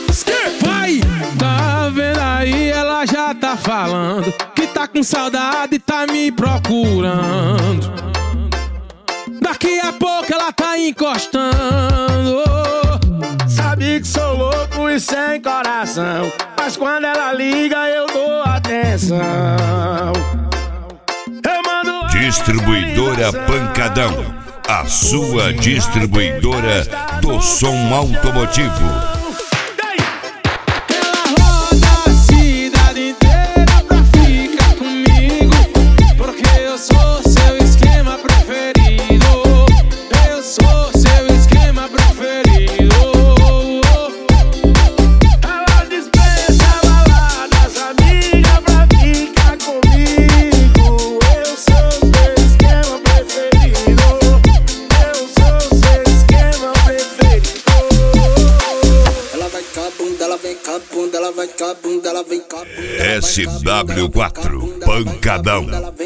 Vai! Tá vendo aí, ela já tá falando que tá com saudade e tá me procurando. Daqui a pouco ela tá encostando. Sabe que sou louco e sem coração, mas quando ela liga eu dou atenção. Eu mando Distribuidora Pancadão, a sua distribuidora do som automotivo. SW4 Pancadão.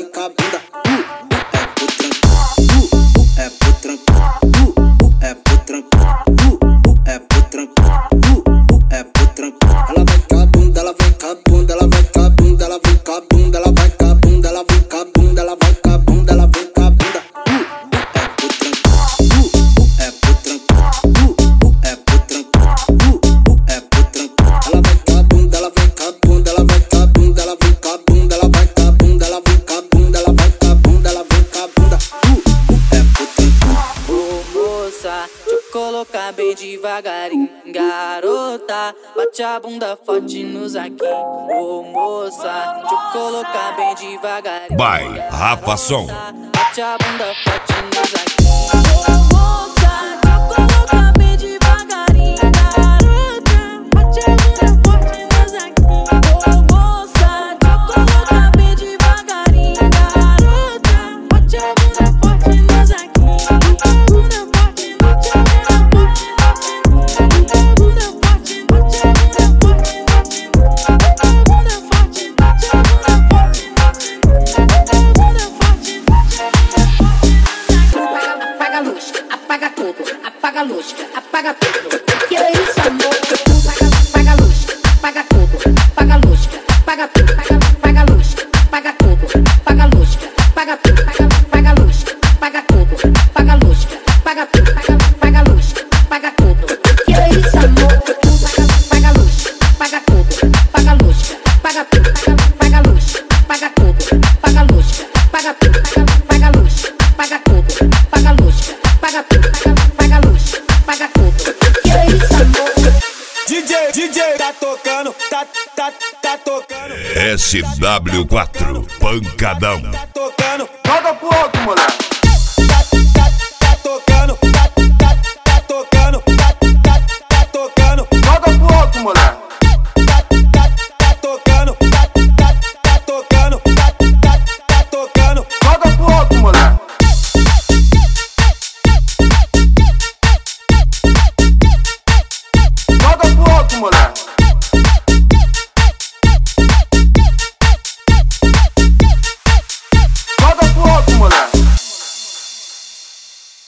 Colocar bem devagarinho, garota, bate a bunda forte nos aqui. Ô moça, deixa eu colocar bem devagarinho. By Rafa Som. Bate a bunda forte nos aqui. Ô moça, deixa eu colocar bem devagarinho, garota, bate a bunda forte nos aqui. Ô moça, deixa eu colocar bem devagarinho, garota, bate a bunda forte nos aqui. Apaga a luz, apaga tudo. Que é isso, amor? Apaga a luz, apaga tudo. Apaga a luz, apaga tudo. Apaga a luz, apaga tudo. Apaga a luz, apaga tudo. Apaga a luz, apaga tudo. Apaga a luz, apaga tudo. Apaga a luz, apaga tudo. Que é isso, amor? Apaga a luz, apaga tudo. Apaga a luz, apaga tudo. Apaga a luz, apaga tudo. Apaga a luz, apaga tudo. Apaga a luz, apaga tudo. Apaga a luz, apaga tudo. Apaga a luz, apaga tudo. Que é isso, amor? DJ tá tocando, tá tocando. SW4 Pancadão. Tá tocando, joga pro outro, moleque. Tá tocando, tá tocando, tá tocando, joga pro outro, moleque. Tá tocando, tá tocando, tá tocando, joga pro outro, moleque. Joga pro outro, moleque.